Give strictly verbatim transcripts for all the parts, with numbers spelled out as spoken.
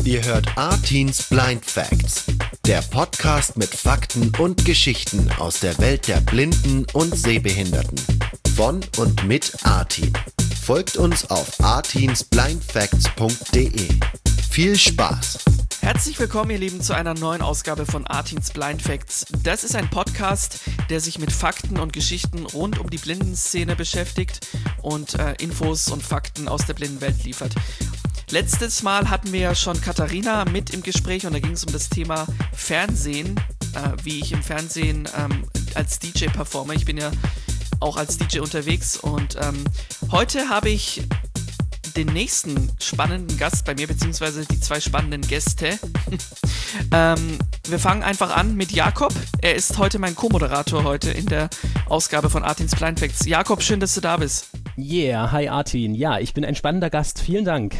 Ihr hört Artins Blind Facts, der Podcast mit Fakten und Geschichten aus der Welt der Blinden und Sehbehinderten. Von und mit Artin. Folgt uns auf artins blind facts punkt de. Viel Spaß! Herzlich willkommen, ihr Lieben, zu einer neuen Ausgabe von Artins Blind Facts. Das ist ein Podcast, der sich mit Fakten und Geschichten rund um die Blindenszene beschäftigt und äh, Infos und Fakten aus der Blindenwelt liefert. Letztes Mal hatten wir ja schon Katharina mit im Gespräch und da ging es um das Thema Fernsehen, äh, wie ich im Fernsehen ähm, als D J performe. Ich bin ja auch als D J unterwegs und ähm, heute habe ich den nächsten spannenden Gast bei mir, beziehungsweise die zwei spannenden Gäste. ähm, wir fangen einfach an mit Jakob. Er ist heute mein Co-Moderator heute in der Ausgabe von Artins Blind Facts. Jakob, schön, dass du da bist. Yeah, hi Artin. Ja, ich bin ein spannender Gast. Vielen Dank.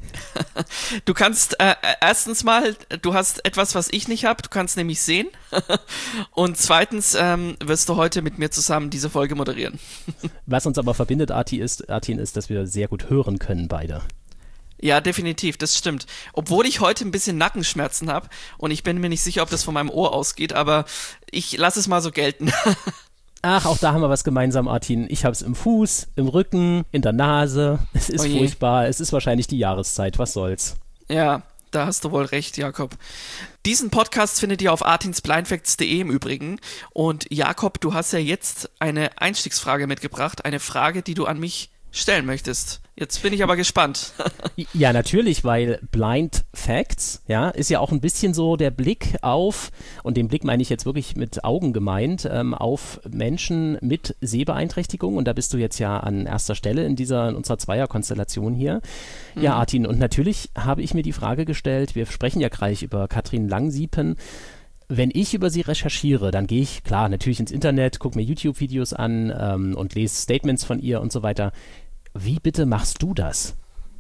Du kannst, äh, erstens mal, du hast etwas, was ich nicht habe, du kannst nämlich sehen und zweitens ähm, wirst du heute mit mir zusammen diese Folge moderieren. Was uns aber verbindet, Artin, ist, Artin, ist, dass wir sehr gut hören können beide. Ja, definitiv, das stimmt. Obwohl ich heute ein bisschen Nackenschmerzen habe und ich bin mir nicht sicher, ob das von meinem Ohr ausgeht, aber ich lasse es mal so gelten. Ach, auch da haben wir was gemeinsam, Artin. Ich hab's im Fuß, im Rücken, in der Nase. Es ist Oje. furchtbar. Es ist wahrscheinlich die Jahreszeit. Was soll's? Ja, da hast du wohl recht, Jakob. Diesen Podcast findet ihr auf artins blind facts punkt de im Übrigen. Und Jakob, du hast ja jetzt eine Einstiegsfrage mitgebracht. Eine Frage, die du an mich stellen möchtest. Jetzt bin ich aber gespannt. Ja, natürlich, weil Blind Facts, ja, ist ja auch ein bisschen so der Blick auf, und den Blick meine ich jetzt wirklich mit Augen gemeint, ähm, auf Menschen mit Sehbeeinträchtigung. Und da bist du jetzt ja an erster Stelle in dieser, in unserer Zweierkonstellation hier. Mhm. Ja, Artin, und natürlich habe ich mir die Frage gestellt, wir sprechen ja gleich über Katrin Langsiepen. Wenn ich über sie recherchiere, dann gehe ich, klar, natürlich ins Internet, gucke mir YouTube-Videos an ähm, und lese Statements von ihr und so weiter. Wie bitte machst du das?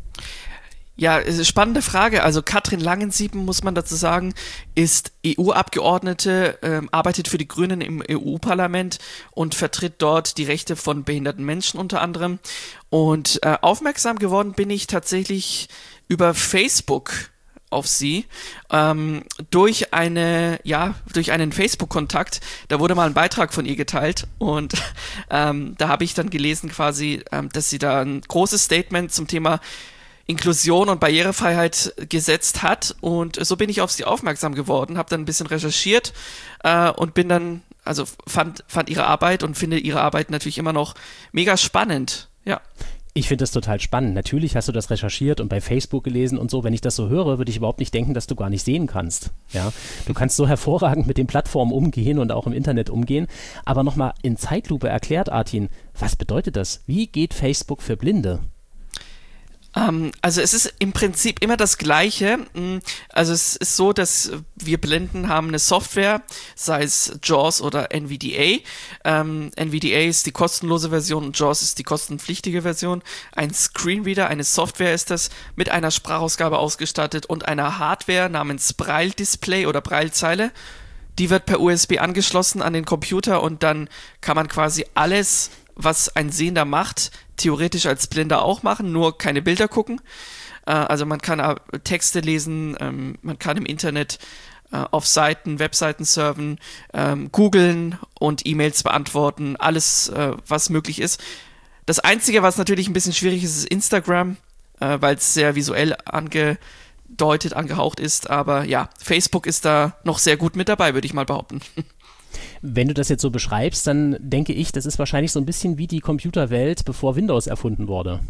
Ja, spannende Frage. Also Katrin Langsiepen, muss man dazu sagen, ist E U-Abgeordnete, ähm, arbeitet für die Grünen im E U-Parlament und vertritt dort die Rechte von behinderten Menschen unter anderem. Und äh, aufmerksam geworden bin ich tatsächlich über Facebook auf sie, ähm, durch eine, ja, durch einen Facebook-Kontakt, da wurde mal ein Beitrag von ihr geteilt und ähm, da habe ich dann gelesen quasi, ähm, dass sie da ein großes Statement zum Thema Inklusion und Barrierefreiheit gesetzt hat und so bin ich auf sie aufmerksam geworden, habe dann ein bisschen recherchiert äh, und bin dann, also fand, fand ihre Arbeit und finde ihre Arbeit natürlich immer noch mega spannend, ja. Ich finde das total spannend. Natürlich hast du das recherchiert und bei Facebook gelesen und so. Wenn ich das so höre, würde ich überhaupt nicht denken, dass du gar nicht sehen kannst. Ja, du kannst so hervorragend mit den Plattformen umgehen und auch im Internet umgehen. Aber nochmal in Zeitlupe erklärt, Artin, was bedeutet das? Wie geht Facebook für Blinde? Um, also es ist im Prinzip immer das Gleiche. Also es ist so, dass wir Blinden haben eine Software, sei es JAWS oder N V D A. Ähm, N V D A ist die kostenlose Version und JAWS ist die kostenpflichtige Version. Ein Screenreader, eine Software ist das, mit einer Sprachausgabe ausgestattet und einer Hardware namens Braille Display oder Braillezeile. Die wird per U S B angeschlossen an den Computer und dann kann man quasi alles, was ein Sehender macht, theoretisch als Blinder auch machen, nur keine Bilder gucken. Äh, also man kann äh, Texte lesen, ähm, man kann im Internet äh, auf Seiten, Webseiten surfen, ähm, googeln und E-Mails beantworten, alles, äh, was möglich ist. Das Einzige, was natürlich ein bisschen schwierig ist, ist Instagram, äh, weil es sehr visuell angedeutet, angehaucht ist. Aber ja, Facebook ist da noch sehr gut mit dabei, würde ich mal behaupten. Wenn du das jetzt so beschreibst, dann denke ich, das ist wahrscheinlich so ein bisschen wie die Computerwelt, bevor Windows erfunden wurde.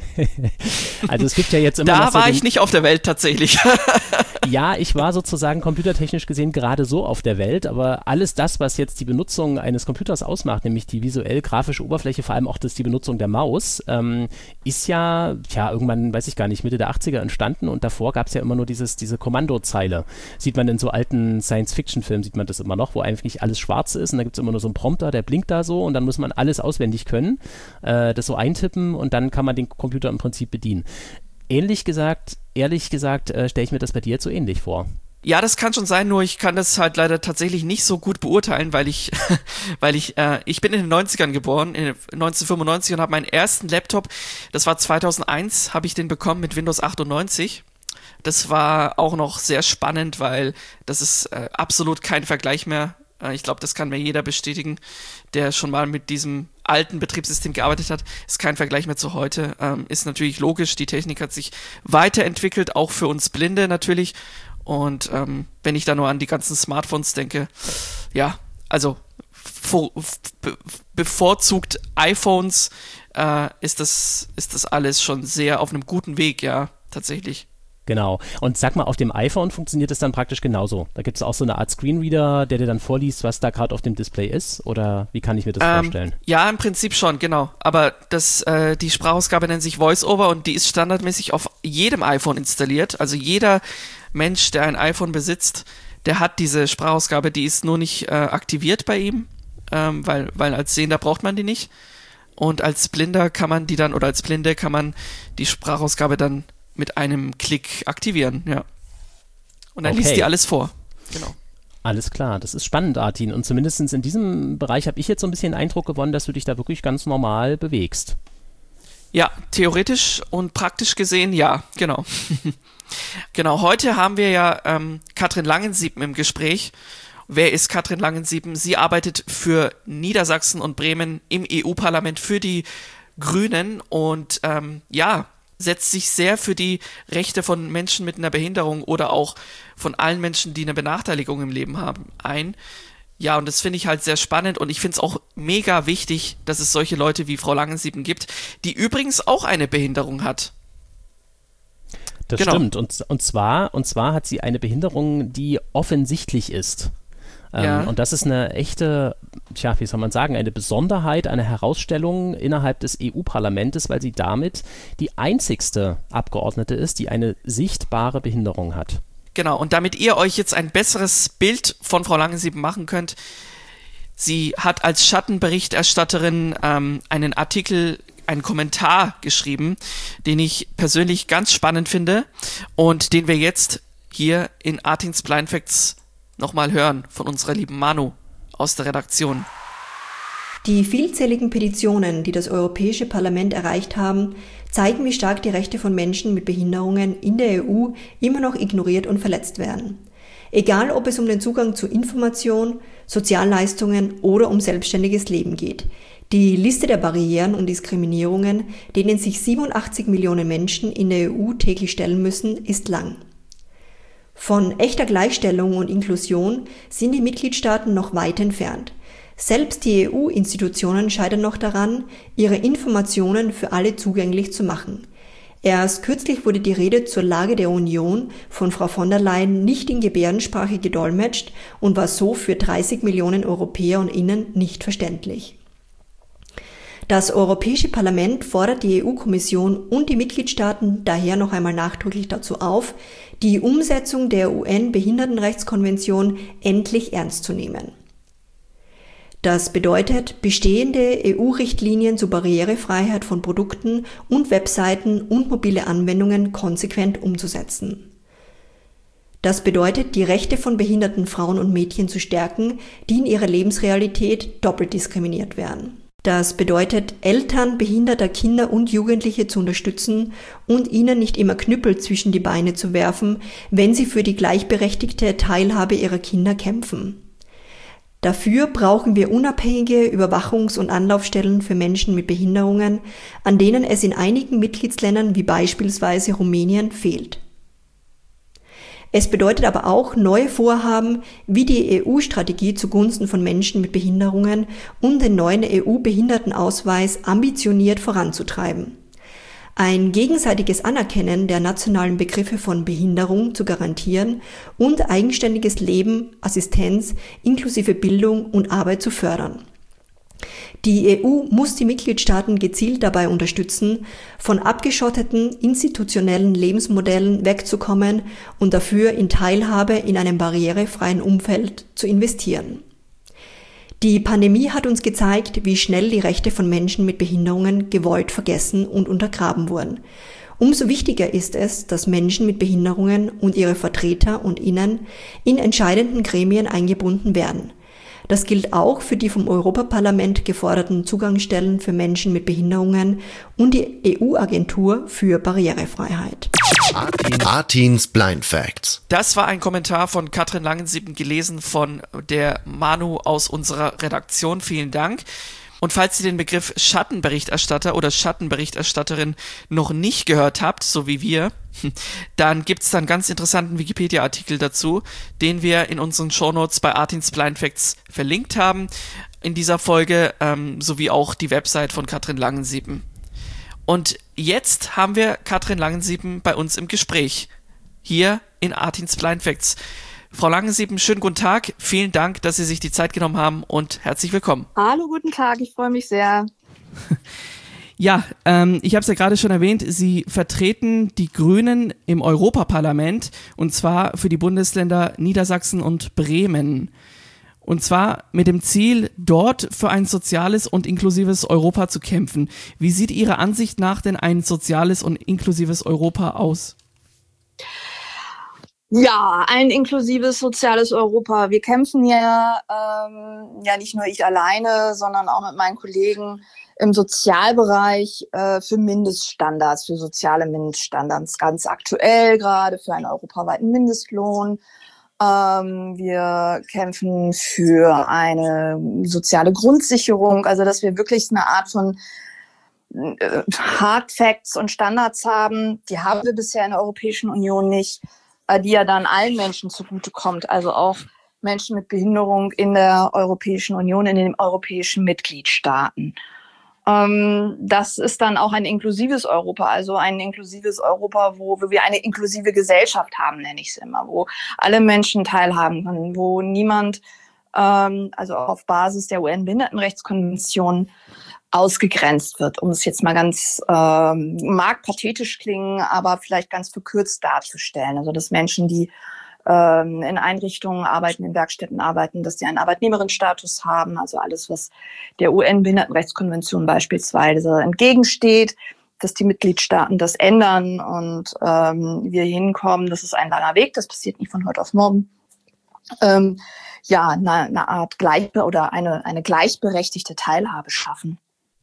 Also es gibt ja jetzt immer Da noch so war den, ich nicht auf der Welt tatsächlich. Ja, ich war sozusagen computertechnisch gesehen gerade so auf der Welt, aber alles das, was jetzt die Benutzung eines Computers ausmacht, nämlich die visuell-grafische Oberfläche, vor allem auch das die Benutzung der Maus, ähm, ist ja, tja, irgendwann, weiß ich gar nicht, Mitte der achtziger entstanden und davor gab es ja immer nur dieses, diese Kommandozeile. Sieht man in so alten Science-Fiction-Filmen, sieht man das immer noch, wo eigentlich alles schwarz ist und da gibt es immer nur so einen Prompter, der blinkt da so und dann muss man alles auswendig können, äh, das so eintippen und dann kann man den Computer im Prinzip bedienen. Ähnlich gesagt, ehrlich gesagt, äh, stelle ich mir das bei dir jetzt so ähnlich vor. Ja, das kann schon sein, nur ich kann das halt leider tatsächlich nicht so gut beurteilen, weil ich, weil ich, äh, ich bin in den neunzigern geboren, in neunzehnhundertfünfundneunzig und habe meinen ersten Laptop, das war zweitausendeins, habe ich den bekommen mit Windows achtundneunzig Das war auch noch sehr spannend, weil das ist äh, absolut kein Vergleich mehr. Äh, ich glaube, das kann mir jeder bestätigen, der schon mal mit diesem alten Betriebssystem gearbeitet hat. Ist kein Vergleich mehr zu heute. Ähm, ist natürlich logisch, die Technik hat sich weiterentwickelt, auch für uns Blinde natürlich. Und ähm, wenn ich da nur an die ganzen Smartphones denke, ja, also vor, be, bevorzugt iPhones, äh, ist das, ist das alles schon sehr auf einem guten Weg, ja, tatsächlich. Genau. Und sag mal, auf dem iPhone funktioniert es dann praktisch genauso. Da gibt es auch so eine Art Screenreader, der dir dann vorliest, was da gerade auf dem Display ist? Oder wie kann ich mir das ähm, vorstellen? Ja, im Prinzip schon, genau. Aber das, äh, die Sprachausgabe nennt sich VoiceOver und die ist standardmäßig auf jedem iPhone installiert. Also jeder Mensch, der ein iPhone besitzt, der hat diese Sprachausgabe, die ist nur nicht äh, aktiviert bei ihm, ähm, weil, weil als Sehender braucht man die nicht. Und als Blinder kann man die dann, oder als Blinde kann man die Sprachausgabe dann mit einem Klick aktivieren, ja. Und dann okay. liest die alles vor. Genau. Alles klar, das ist spannend, Artin. Und zumindest in diesem Bereich habe ich jetzt so ein bisschen den Eindruck gewonnen, dass du dich da wirklich ganz normal bewegst. Ja, theoretisch und praktisch gesehen, ja, genau. Genau, heute haben wir ja ähm, Katrin Langensieben im Gespräch. Wer ist Katrin Langensieben? Sie arbeitet für Niedersachsen und Bremen im E U-Parlament für die Grünen und ähm, ja, setzt sich sehr für die Rechte von Menschen mit einer Behinderung oder auch von allen Menschen, die eine Benachteiligung im Leben haben, ein. Ja, und das finde ich halt sehr spannend und ich finde es auch mega wichtig, dass es solche Leute wie Frau Langensieben gibt, die übrigens auch eine Behinderung hat. Das genau. stimmt. Und, und, zwar, und zwar hat sie eine Behinderung, die offensichtlich ist. Ähm, ja. Und das ist eine echte, tja, wie soll man sagen, eine Besonderheit, eine Herausstellung innerhalb des E U-Parlaments, weil sie damit die einzigste Abgeordnete ist, die eine sichtbare Behinderung hat. Genau, und damit ihr euch jetzt ein besseres Bild von Frau Langensieben machen könnt, sie hat als Schattenberichterstatterin ähm, einen Artikel, einen Kommentar geschrieben, den ich persönlich ganz spannend finde und den wir jetzt hier in Artins Blind Facts nochmal hören von unserer lieben Manu aus der Redaktion. Die vielzähligen Petitionen, die das Europäische Parlament erreicht haben, zeigen, wie stark die Rechte von Menschen mit Behinderungen in der E U immer noch ignoriert und verletzt werden. Egal, ob es um den Zugang zu Information, Sozialleistungen oder um selbstständiges Leben geht. Die Liste der Barrieren und Diskriminierungen, denen sich siebenundachtzig Millionen Menschen in der E U täglich stellen müssen, ist lang. Von echter Gleichstellung und Inklusion sind die Mitgliedstaaten noch weit entfernt. Selbst die E U-Institutionen scheitern noch daran, ihre Informationen für alle zugänglich zu machen. Erst kürzlich wurde die Rede zur Lage der Union von Frau von der Leyen nicht in Gebärdensprache gedolmetscht und war so für dreißig Millionen Europäer und Innen nicht verständlich. Das Europäische Parlament fordert die E U-Kommission und die Mitgliedstaaten daher noch einmal nachdrücklich dazu auf, die Umsetzung der U N-Behindertenrechtskonvention endlich ernst zu nehmen. Das bedeutet, bestehende E U-Richtlinien zur Barrierefreiheit von Produkten und Webseiten und mobile Anwendungen konsequent umzusetzen. Das bedeutet, die Rechte von behinderten Frauen und Mädchen zu stärken, die in ihrer Lebensrealität doppelt diskriminiert werden. Das bedeutet, Eltern behinderter Kinder und Jugendliche zu unterstützen und ihnen nicht immer Knüppel zwischen die Beine zu werfen, wenn sie für die gleichberechtigte Teilhabe ihrer Kinder kämpfen. Dafür brauchen wir unabhängige Überwachungs- und Anlaufstellen für Menschen mit Behinderungen, an denen es in einigen Mitgliedsländern wie beispielsweise Rumänien fehlt. Es bedeutet aber auch neue Vorhaben wie die E U-Strategie zugunsten von Menschen mit Behinderungen und den neuen E U-Behindertenausweis ambitioniert voranzutreiben. Ein gegenseitiges Anerkennen der nationalen Begriffe von Behinderung zu garantieren und eigenständiges Leben, Assistenz inklusive Bildung und Arbeit zu fördern. Die E U muss die Mitgliedstaaten gezielt dabei unterstützen, von abgeschotteten institutionellen Lebensmodellen wegzukommen und dafür in Teilhabe in einem barrierefreien Umfeld zu investieren. Die Pandemie hat uns gezeigt, wie schnell die Rechte von Menschen mit Behinderungen gewollt vergessen und untergraben wurden. Umso wichtiger ist es, dass Menschen mit Behinderungen und ihre Vertreter und Innen in entscheidenden Gremien eingebunden werden. Das gilt auch für die vom Europaparlament geforderten Zugangsstellen für Menschen mit Behinderungen und die E U-Agentur für Barrierefreiheit. Artins Blind Facts. Das war ein Kommentar von Katrin Langensieben, gelesen von der Manu aus unserer Redaktion. Vielen Dank. Und falls ihr den Begriff Schattenberichterstatter oder Schattenberichterstatterin noch nicht gehört habt, so wie wir, dann gibt's da einen ganz interessanten Wikipedia-Artikel dazu, den wir in unseren Shownotes bei Artins Blind Facts verlinkt haben in dieser Folge, ähm, sowie auch die Website von Katrin Langensieben. Und jetzt haben wir Katrin Langensieben bei uns im Gespräch, hier in Artins Blind Facts. Frau Langensieben, schönen guten Tag. Vielen Dank, dass Sie sich die Zeit genommen haben und herzlich willkommen. Hallo, guten Tag. Ich freue mich sehr. Ja, ähm, ich habe es ja gerade schon erwähnt, Sie vertreten die Grünen im Europaparlament und zwar für die Bundesländer Niedersachsen und Bremen. Und zwar mit dem Ziel, dort für ein soziales und inklusives Europa zu kämpfen. Wie sieht Ihrer Ansicht nach denn ein soziales und inklusives Europa aus? Ja, ein inklusives soziales Europa. Wir kämpfen ja, ähm, ja nicht nur ich alleine, sondern auch mit meinen Kollegen im Sozialbereich äh, für Mindeststandards, für soziale Mindeststandards. Ganz aktuell gerade für einen europaweiten Mindestlohn. Ähm, wir kämpfen für eine soziale Grundsicherung, also dass wir wirklich eine Art von äh, Hard Facts und Standards haben. Die haben wir bisher in der Europäischen Union nicht, die ja dann allen Menschen zugutekommt, also auch Menschen mit Behinderung in der Europäischen Union, in den europäischen Mitgliedstaaten. Ähm, das ist dann auch ein inklusives Europa, also ein inklusives Europa, wo, wo wir eine inklusive Gesellschaft haben, nenne ich es immer, wo alle Menschen teilhaben können, wo niemand, ähm, also auf Basis der U N-Behindertenrechtskonvention, ausgegrenzt wird, um es jetzt mal ganz, ähm, mag pathetisch klingen, aber vielleicht ganz verkürzt darzustellen. Also dass Menschen, die ähm, in Einrichtungen arbeiten, in Werkstätten arbeiten, dass die einen Arbeitnehmerinnenstatus haben, also alles, was der U N-Behindertenrechtskonvention beispielsweise entgegensteht, dass die Mitgliedstaaten das ändern und ähm, wir hinkommen. Das ist ein langer Weg, das passiert nicht von heute auf morgen. Ähm, ja, eine, eine Art gleich oder eine, eine gleichberechtigte Teilhabe schaffen.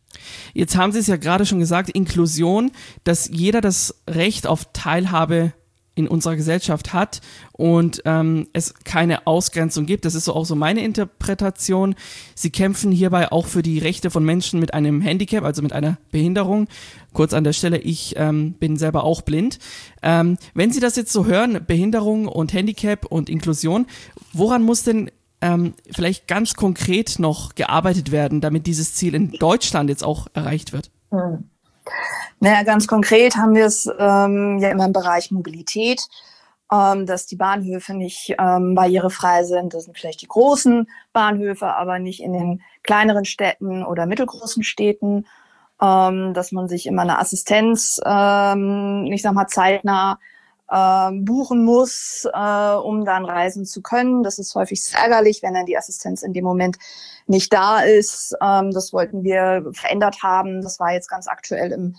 Jetzt haben Sie es ja gerade schon gesagt, Inklusion, dass jeder das Recht auf Teilhabe in unserer Gesellschaft hat und ähm, es keine Ausgrenzung gibt. Das ist so auch so meine Interpretation. Sie kämpfen hierbei auch für die Rechte von Menschen mit einem Handicap, also mit einer Behinderung. Kurz an der Stelle, ich ähm, bin selber auch blind. Ähm, wenn Sie das jetzt so hören, Behinderung und Handicap und Inklusion, woran muss denn Ähm, vielleicht ganz konkret noch gearbeitet werden, damit dieses Ziel in Deutschland jetzt auch erreicht wird? Hm. Naja, ganz konkret haben wir es ähm, ja immer im Bereich Mobilität, ähm, dass die Bahnhöfe nicht ähm, barrierefrei sind. Das sind vielleicht die großen Bahnhöfe, aber nicht in den kleineren Städten oder mittelgroßen Städten. Ähm, dass man sich immer eine Assistenz, ähm, ich sag mal zeitnah, Ähm, buchen muss, äh, um dann reisen zu können. Das ist häufig ärgerlich, wenn dann die Assistenz in dem Moment nicht da ist. Ähm, das wollten wir verändert haben. Das war jetzt ganz aktuell im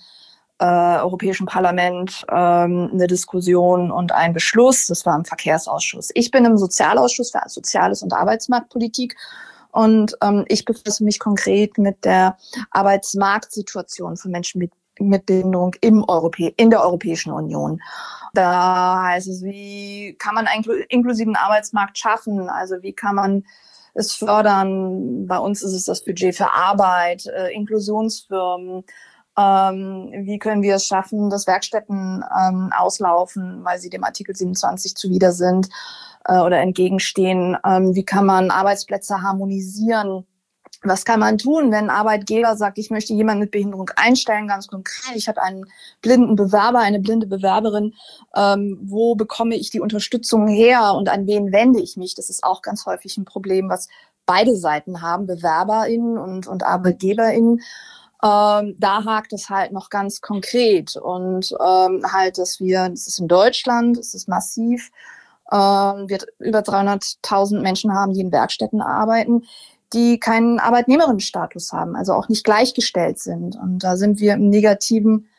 äh, Europäischen Parlament ähm, eine Diskussion und ein Beschluss. Das war im Verkehrsausschuss. Ich bin im Sozialausschuss für Soziales und Arbeitsmarktpolitik und ähm, ich befasse mich konkret mit der Arbeitsmarktsituation von Menschen mit mit Behinderung im Europä- in der Europäischen Union. Da heißt es, wie kann man einen inklusiven Arbeitsmarkt schaffen? Also wie kann man es fördern? Bei uns ist es das Budget für Arbeit, äh, Inklusionsfirmen. Ähm, wie können wir es schaffen, dass Werkstätten ähm, auslaufen, weil sie dem Artikel siebenundzwanzig zuwider sind äh, oder entgegenstehen? Ähm, wie kann man Arbeitsplätze harmonisieren? Was kann man tun, wenn ein Arbeitgeber sagt, ich möchte jemanden mit Behinderung einstellen, ganz konkret, ich habe einen blinden Bewerber, eine blinde Bewerberin, ähm, wo bekomme ich die Unterstützung her und an wen wende ich mich? Das ist auch ganz häufig ein Problem, was beide Seiten haben, BewerberInnen und, und ArbeitgeberInnen. Ähm, da hakt es halt noch ganz konkret und ähm, halt, dass wir, das ist in Deutschland, das ist massiv, ähm, wir über dreihunderttausend Menschen haben, die in Werkstätten arbeiten, die keinen Arbeitnehmerinnenstatus haben, also auch nicht gleichgestellt sind. Und da sind wir im negativen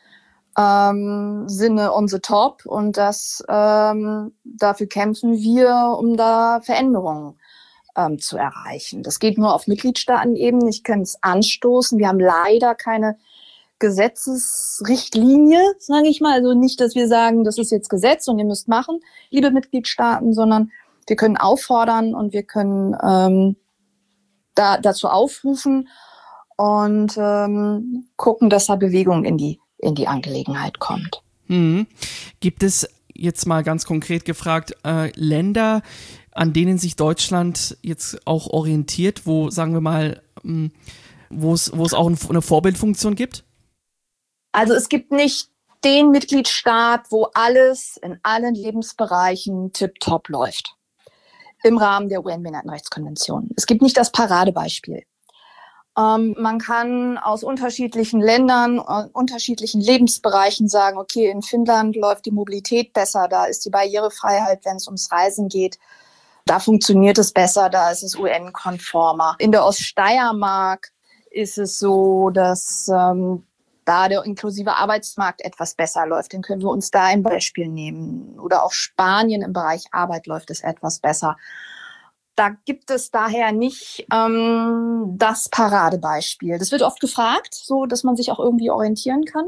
ähm, Sinne on the top und das ähm, dafür kämpfen wir, um da Veränderungen ähm, zu erreichen. Das geht nur auf Mitgliedstaatenebene. Ich kann es anstoßen. Wir haben leider keine Gesetzesrichtlinie, sage ich mal. Also nicht, dass wir sagen, das ist jetzt Gesetz und ihr müsst machen, liebe Mitgliedstaaten, sondern wir können auffordern und wir können ähm, da, dazu aufrufen und ähm, gucken, dass da Bewegung in die, in die Angelegenheit kommt. Hm. Gibt es jetzt mal ganz konkret gefragt, äh, Länder, an denen sich Deutschland jetzt auch orientiert, wo, sagen wir mal, mh, wo es, wo es auch eine Vorbildfunktion gibt? Also es gibt nicht den Mitgliedstaat, wo alles in allen Lebensbereichen tipptopp läuft im Rahmen der U N-Behindertenrechtskonvention. Es gibt nicht das Paradebeispiel. Ähm, man kann aus unterschiedlichen Ländern, äh, unterschiedlichen Lebensbereichen sagen, okay, in Finnland läuft die Mobilität besser, da ist die Barrierefreiheit, wenn es ums Reisen geht, da funktioniert es besser, da ist es U N-konformer. In der Oststeiermark ist es so, dass ähm, da der inklusive Arbeitsmarkt etwas besser läuft. Dann können wir uns da ein Beispiel nehmen. Oder auch Spanien im Bereich Arbeit läuft es etwas besser. Da gibt es daher nicht ähm, das Paradebeispiel. Das wird oft gefragt, so dass man sich auch irgendwie orientieren kann.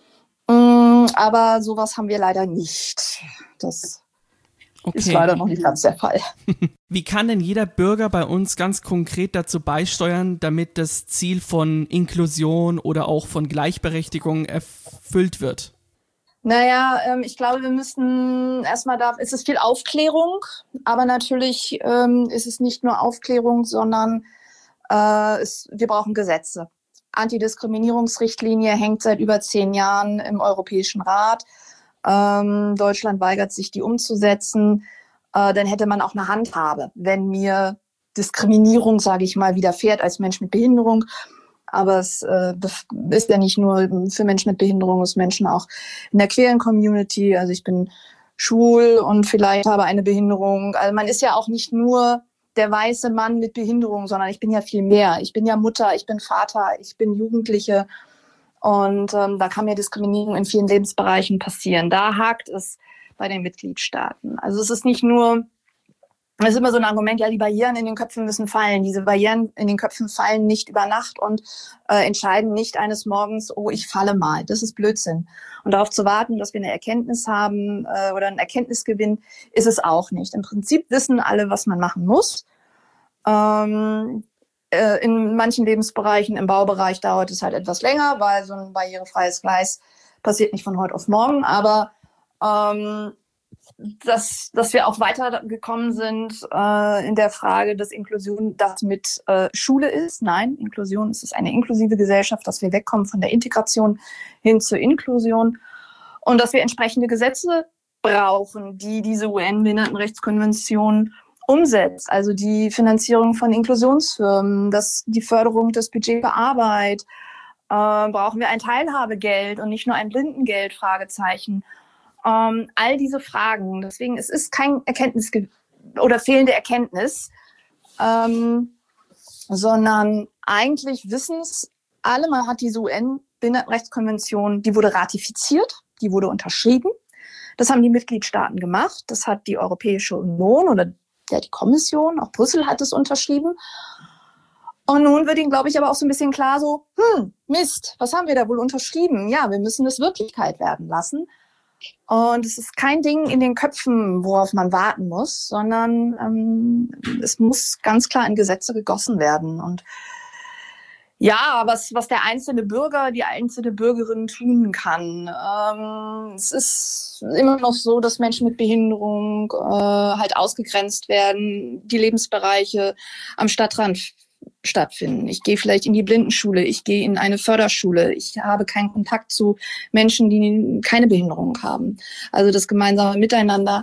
Ähm, aber sowas haben wir leider nicht. Das Okay. Ist leider noch nicht ganz der Fall. Wie kann denn jeder Bürger bei uns ganz konkret dazu beisteuern, damit das Ziel von Inklusion oder auch von Gleichberechtigung erfüllt wird? Naja, ähm, ich glaube, wir müssen erstmal da, es ist viel Aufklärung, aber natürlich ähm, ist es nicht nur Aufklärung, sondern äh, es, wir brauchen Gesetze. Antidiskriminierungsrichtlinie hängt seit über zehn Jahren im Europäischen Rat. Ähm, Deutschland weigert sich, die umzusetzen, äh, dann hätte man auch eine Handhabe, wenn mir Diskriminierung, sage ich mal, widerfährt als Mensch mit Behinderung. Aber es äh, ist ja nicht nur für Menschen mit Behinderung, es ist Menschen auch in der queeren Community. Also ich bin schwul und vielleicht habe eine Behinderung. Also man ist ja auch nicht nur der weiße Mann mit Behinderung, sondern ich bin ja viel mehr. Ich bin ja Mutter, ich bin Vater, ich bin Jugendliche. Und ähm, da kann ja Diskriminierung in vielen Lebensbereichen passieren. Da hakt es bei den Mitgliedstaaten. Also es ist nicht nur, es ist immer so ein Argument, ja, die Barrieren in den Köpfen müssen fallen. Diese Barrieren in den Köpfen fallen nicht über Nacht und äh, entscheiden nicht eines Morgens, oh, ich falle mal. Das ist Blödsinn. Und darauf zu warten, dass wir eine Erkenntnis haben äh, oder einen Erkenntnisgewinn, ist es auch nicht. Im Prinzip wissen alle, was man machen muss. Ähm, In manchen Lebensbereichen, im Baubereich dauert es halt etwas länger, weil so ein barrierefreies Gleis passiert nicht von heute auf morgen. Aber ähm, dass, dass wir auch weitergekommen sind äh, in der Frage, dass Inklusion das mit äh, Schule ist. Nein, Inklusion ist eine inklusive Gesellschaft, dass wir wegkommen von der Integration hin zur Inklusion und dass wir entsprechende Gesetze brauchen, die diese U N-Behindertenrechtskonvention umsetzt, also die Finanzierung von Inklusionsfirmen, das, die Förderung des Budgets für Arbeit, äh, brauchen wir ein Teilhabegeld und nicht nur ein Blindengeld, Fragezeichen. Ähm, all diese Fragen, deswegen es ist kein Erkenntnis oder fehlende Erkenntnis, ähm, sondern eigentlich wissen es alle, man hat diese U N-Behindertenrechtskonvention, die wurde ratifiziert, die wurde unterschrieben, das haben die Mitgliedstaaten gemacht, das hat die Europäische Union oder ja, die Kommission, auch Brüssel hat es unterschrieben. Und nun wird ihnen, glaube ich, aber auch so ein bisschen klar so, hm, Mist, was haben wir da wohl unterschrieben? Ja, wir müssen es Wirklichkeit werden lassen. Und es ist kein Ding in den Köpfen, worauf man warten muss, sondern ähm, es muss ganz klar in Gesetze gegossen werden. Und ja, was, was der einzelne Bürger, die einzelne Bürgerin tun kann. Ähm, es ist immer noch so, dass Menschen mit Behinderung äh, halt ausgegrenzt werden, die Lebensbereiche am Stadtrand stattfinden. Ich gehe vielleicht in die Blindenschule, ich gehe in eine Förderschule, ich habe keinen Kontakt zu Menschen, die keine Behinderung haben. Also das gemeinsame Miteinander,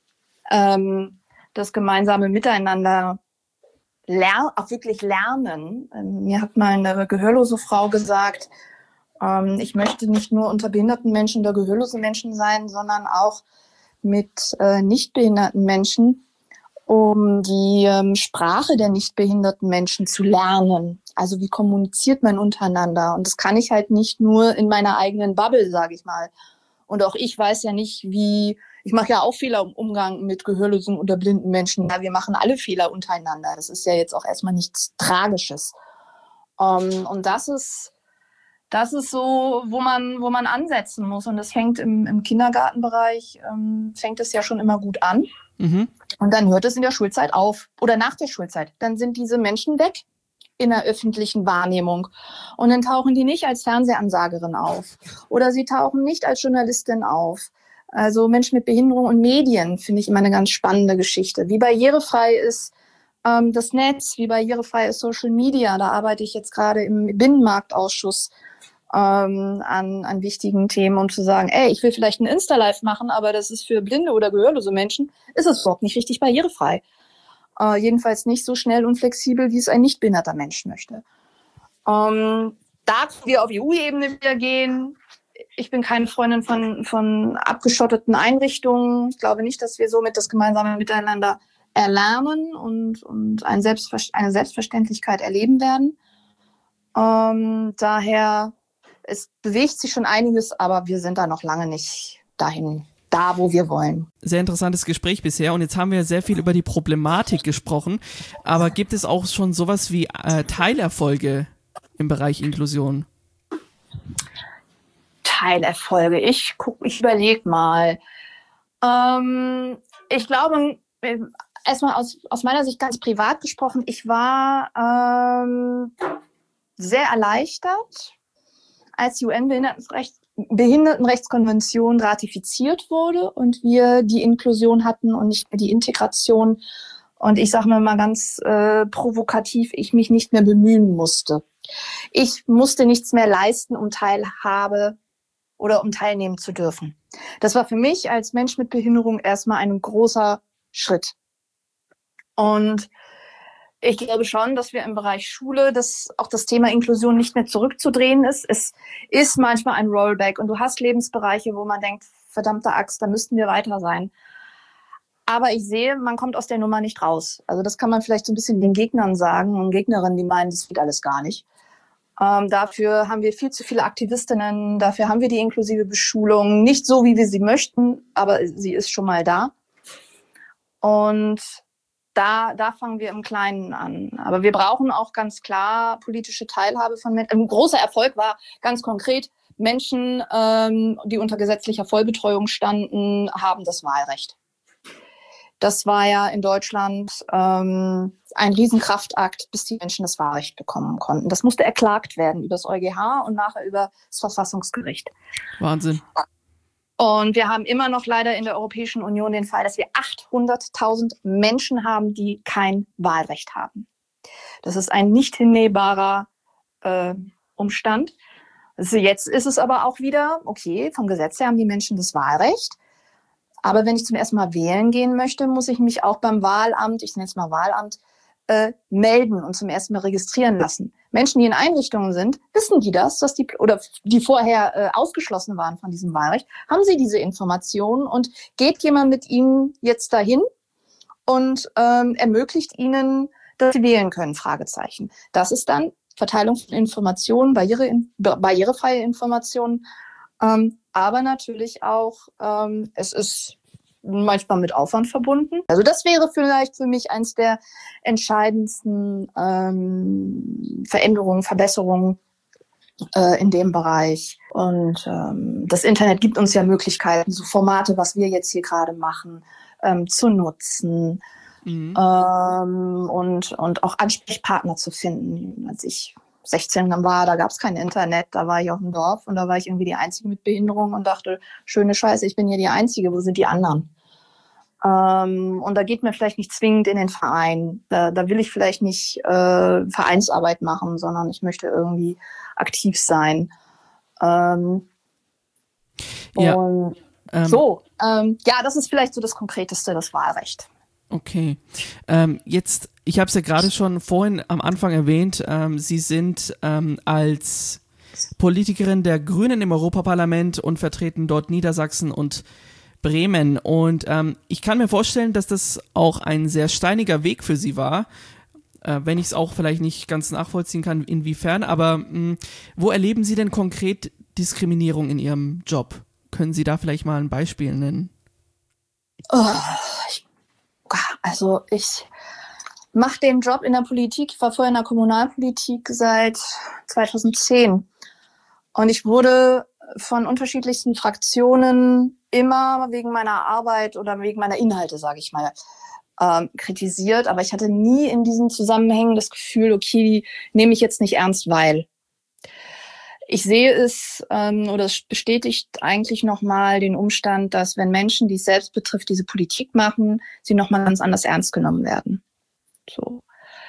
ähm, das gemeinsame Miteinander Lern, auch wirklich lernen. Mir hat mal eine gehörlose Frau gesagt, ähm, ich möchte nicht nur unter behinderten Menschen oder gehörlosen Menschen sein, sondern auch mit äh, nicht behinderten Menschen, um die ähm, Sprache der nicht behinderten Menschen zu lernen. Also wie kommuniziert man untereinander? Und das kann ich halt nicht nur in meiner eigenen Bubble, sage ich mal. Und auch ich weiß ja nicht, wie Ich mache ja auch Fehler im Umgang mit gehörlosen oder blinden Menschen. Ja, wir machen alle Fehler untereinander. Das ist ja jetzt auch erstmal nichts Tragisches. Um, und das ist, das ist so, wo man, wo man ansetzen muss. Und das fängt im, im Kindergartenbereich, ähm, fängt es ja schon immer gut an. Mhm. Und dann hört es in der Schulzeit auf oder nach der Schulzeit. Dann sind diese Menschen weg in der öffentlichen Wahrnehmung. Und dann tauchen die nicht als Fernsehansagerin auf oder sie tauchen nicht als Journalistin auf. Also Menschen mit Behinderung und Medien finde ich immer eine ganz spannende Geschichte. Wie barrierefrei ist ähm, das Netz, wie barrierefrei ist Social Media. Da arbeite ich jetzt gerade im Binnenmarktausschuss ähm, an, an wichtigen Themen, um zu sagen, ey, ich will vielleicht ein Insta-Live machen, aber das ist für blinde oder gehörlose Menschen, ist es überhaupt nicht richtig barrierefrei. Äh, jedenfalls nicht so schnell und flexibel, wie es ein nicht behinderter Mensch möchte. Ähm, da können wir auf E U-Ebene wieder gehen. Ich bin keine Freundin von, von abgeschotteten Einrichtungen. Ich glaube nicht, dass wir somit das gemeinsame Miteinander erlernen und, und ein Selbstver- eine Selbstverständlichkeit erleben werden. Ähm, daher, es bewegt sich schon einiges, aber wir sind da noch lange nicht dahin, da, wo wir wollen. Sehr interessantes Gespräch bisher und jetzt haben wir sehr viel über die Problematik gesprochen, aber gibt es auch schon sowas wie äh, Teilerfolge im Bereich Inklusion? Teilerfolge. Ich guck, ich überlege mal. Ähm, ich glaube, erstmal aus, aus meiner Sicht ganz privat gesprochen, ich war ähm, sehr erleichtert, als die U N-Behindertenrecht, Behindertenrechtskonvention ratifiziert wurde und wir die Inklusion hatten und nicht mehr die Integration. Und ich sage mir mal ganz äh, provokativ, ich mich nicht mehr bemühen musste. Ich musste nichts mehr leisten, um Teilhabe oder um teilnehmen zu dürfen. Das war für mich als Mensch mit Behinderung erstmal ein großer Schritt. Und ich glaube schon, dass wir im Bereich Schule, dass auch das Thema Inklusion nicht mehr zurückzudrehen ist. Es ist manchmal ein Rollback und du hast Lebensbereiche, wo man denkt, verdammte Axt, da müssten wir weiter sein. Aber ich sehe, man kommt aus der Nummer nicht raus. Also das kann man vielleicht so ein bisschen den Gegnern sagen und Gegnerinnen, die meinen, das geht alles gar nicht. Ähm, dafür haben wir viel zu viele Aktivistinnen, dafür haben wir die inklusive Beschulung. Nicht so, wie wir sie möchten, aber sie ist schon mal da. Und da, da fangen wir im Kleinen an. Aber wir brauchen auch ganz klar politische Teilhabe von Menschen. Ein großer Erfolg war ganz konkret, Menschen, ähm, die unter gesetzlicher Vollbetreuung standen, haben das Wahlrecht. Das war ja in Deutschland ähm, ein Riesenkraftakt, bis die Menschen das Wahlrecht bekommen konnten. Das musste erklagt werden über das EuGH und nachher über das Verfassungsgericht. Wahnsinn. Und wir haben immer noch leider in der Europäischen Union den Fall, dass wir achthunderttausend Menschen haben, die kein Wahlrecht haben. Das ist ein nicht hinnehmbarer äh, Umstand. Also jetzt ist es aber auch wieder, okay, vom Gesetz her haben die Menschen das Wahlrecht. Aber wenn ich zum ersten Mal wählen gehen möchte, muss ich mich auch beim Wahlamt, ich nenne es mal Wahlamt, äh, melden und zum ersten Mal registrieren lassen. Menschen, die in Einrichtungen sind, wissen die das, dass die oder die vorher äh, ausgeschlossen waren von diesem Wahlrecht, haben sie diese Informationen und geht jemand mit ihnen jetzt dahin und ähm, ermöglicht ihnen, dass sie wählen können, Fragezeichen. Das ist dann Verteilung von Informationen, barriere, barrierefreie Informationen, ähm, aber natürlich auch, ähm, es ist manchmal mit Aufwand verbunden. Also das wäre vielleicht für mich eins der entscheidendsten ähm, Veränderungen, Verbesserungen äh, in dem Bereich. Und ähm, das Internet gibt uns ja Möglichkeiten, so Formate, was wir jetzt hier gerade machen, ähm, zu nutzen mhm. ähm, und, und auch Ansprechpartner zu finden. Als ich sechzehn war, da gab es kein Internet, da war ich auf dem Dorf und da war ich irgendwie die Einzige mit Behinderung und dachte, schöne Scheiße, ich bin hier die Einzige, wo sind die anderen? Ähm, und da geht mir vielleicht nicht zwingend in den Verein, da, da will ich vielleicht nicht äh, Vereinsarbeit machen, sondern ich möchte irgendwie aktiv sein. Ähm, ja, und ähm, so, ähm, ja, das ist vielleicht so das Konkreteste, das Wahlrecht. Okay, ähm, jetzt, ich habe es ja gerade schon vorhin am Anfang erwähnt, ähm, Sie sind ähm, als Politikerin der Grünen im Europaparlament und vertreten dort Niedersachsen und Bremen und ähm, ich kann mir vorstellen, dass das auch ein sehr steiniger Weg für Sie war, äh, wenn ich es auch vielleicht nicht ganz nachvollziehen kann, inwiefern, aber mh, wo erleben Sie denn konkret Diskriminierung in Ihrem Job? Können Sie da vielleicht mal ein Beispiel nennen? Oh, ich, also ich mache den Job in der Politik. Ich war vorher in der Kommunalpolitik seit zweitausendzehn. Und ich wurde von unterschiedlichsten Fraktionen immer wegen meiner Arbeit oder wegen meiner Inhalte, sage ich mal, ähm, kritisiert. Aber ich hatte nie in diesen Zusammenhängen das Gefühl, okay, die nehme ich jetzt nicht ernst, weil. Ich sehe es, ähm, oder es bestätigt eigentlich nochmal den Umstand, dass wenn Menschen, die es selbst betrifft, diese Politik machen, sie nochmal ganz anders ernst genommen werden. So.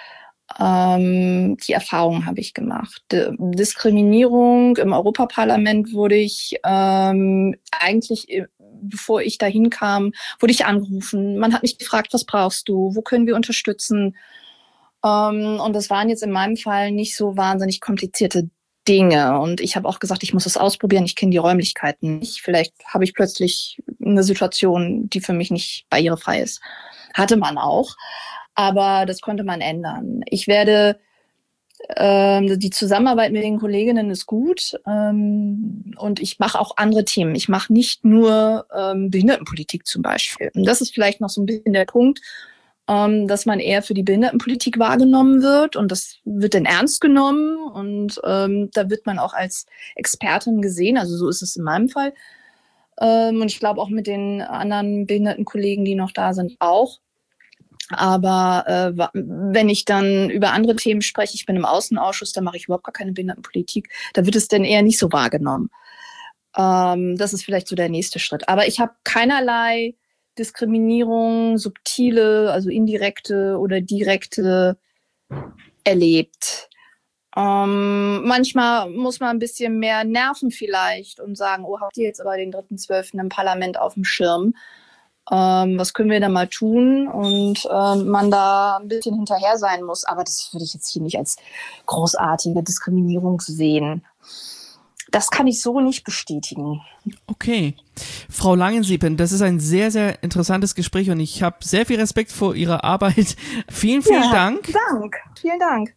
Ähm, die Erfahrung habe ich gemacht. D- Diskriminierung im Europaparlament wurde ich ähm, eigentlich, bevor ich dahin kam, wurde ich angerufen. Man hat mich gefragt, was brauchst du? Wo können wir unterstützen? Ähm, und das waren jetzt in meinem Fall nicht so wahnsinnig komplizierte Dinge. Und ich habe auch gesagt, ich muss es ausprobieren. Ich kenne die Räumlichkeiten nicht. Vielleicht habe ich plötzlich eine Situation, die für mich nicht barrierefrei ist. Hatte man auch. Aber das konnte man ändern. Ich werde, ähm, die Zusammenarbeit mit den Kolleginnen ist gut. Ähm, und ich mache auch andere Themen. Ich mache nicht nur ähm, Behindertenpolitik zum Beispiel. Und das ist vielleicht noch so ein bisschen der Punkt, ähm, dass man eher für die Behindertenpolitik wahrgenommen wird. Und das wird dann ernst genommen. Und ähm, da wird man auch als Expertin gesehen. Also so ist es in meinem Fall. Ähm, und ich glaube auch mit den anderen Behindertenkollegen, die noch da sind, auch. Aber äh, wenn ich dann über andere Themen spreche, ich bin im Außenausschuss, da mache ich überhaupt gar keine Behindertenpolitik, da wird es dann eher nicht so wahrgenommen. Ähm, das ist vielleicht so der nächste Schritt. Aber ich habe keinerlei Diskriminierung, subtile, also indirekte oder direkte erlebt. Ähm, manchmal muss man ein bisschen mehr nerven vielleicht und sagen, oh, habt ihr jetzt aber den dritten zwölften im Parlament auf dem Schirm? Ähm, was können wir da mal tun? Und ähm, man da ein bisschen hinterher sein muss. Aber das würde ich jetzt hier nicht als großartige Diskriminierung sehen. Das kann ich so nicht bestätigen. Okay. Frau Langensieben, das ist ein sehr, sehr interessantes Gespräch und ich habe sehr viel Respekt vor Ihrer Arbeit. Vielen, vielen ja, Dank. Dank. Vielen Dank.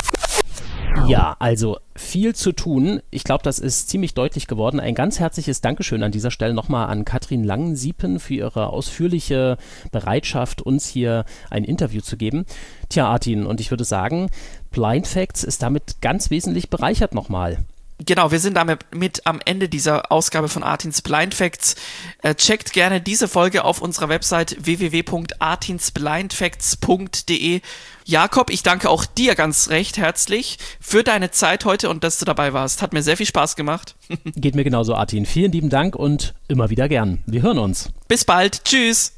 Ja, also viel zu tun. Ich glaube, das ist ziemlich deutlich geworden. Ein ganz herzliches Dankeschön an dieser Stelle nochmal an Katrin Langensiepen für ihre ausführliche Bereitschaft, uns hier ein Interview zu geben. Tja, Artin, und ich würde sagen, Blind Facts ist damit ganz wesentlich bereichert nochmal. Genau, wir sind damit mit am Ende dieser Ausgabe von Artins Blind Facts. Äh, checkt gerne diese Folge auf unserer Website w w w punkt artins blind facts punkt d e. Jakob, ich danke auch dir ganz recht herzlich für deine Zeit heute und dass du dabei warst. Hat mir sehr viel Spaß gemacht. Geht mir genauso, Artin. Vielen lieben Dank und immer wieder gern. Wir hören uns. Bis bald. Tschüss.